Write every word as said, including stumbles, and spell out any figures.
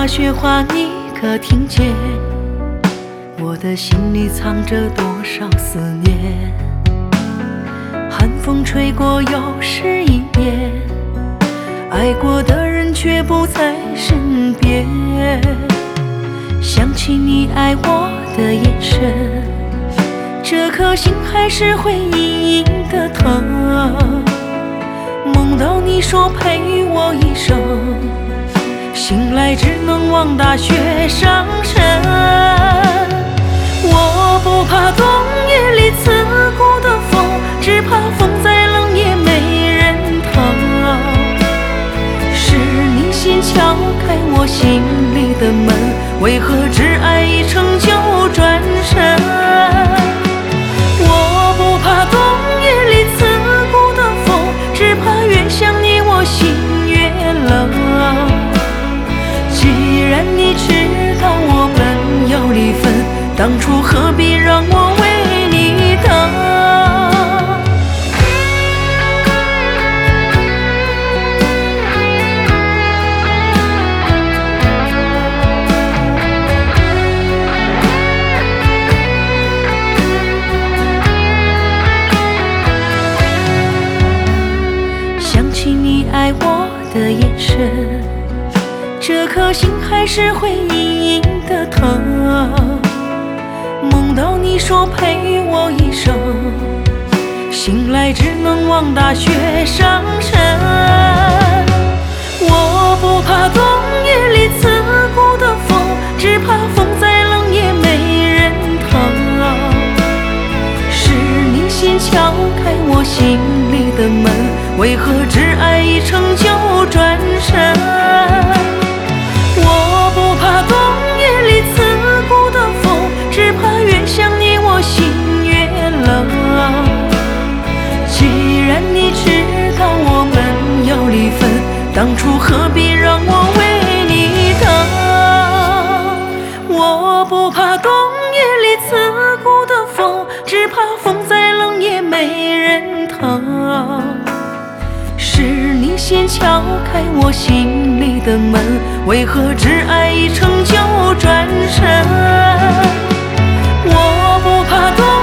话雪花你可听见？我的心里藏着多少思念？寒风吹过又是一年，爱过的人却不在身边。想起你爱我的眼神，这颗心还是会隐隐的疼。梦到你说陪我一生，醒来只能望大雪上升。我不怕冬夜里刺骨的风，只怕风再冷也没人疼。是你先敲开我心里的门，为何只爱一程就转身？我不怕冬夜里刺骨的风，只怕越想你我心越冷。既然你知道我们要离分，当初何必让我为你等？想起你爱我的眼神，这颗心还是会隐隐的疼。梦到你说陪我一生，醒来只能望大雪上升。我不怕冬夜里刺骨的风，只怕风再冷也没人疼。是你先敲开我心里的门，为何只爱一程就转身？我不怕冬夜里刺骨的风，只怕越想你我心越冷。既然你知道我们要离分，当初何必让我为你等？我不怕冬夜里刺骨的风，只怕风再冷也没人疼。是你先敲开我心里的门，为何只爱一程就转身？我不怕冬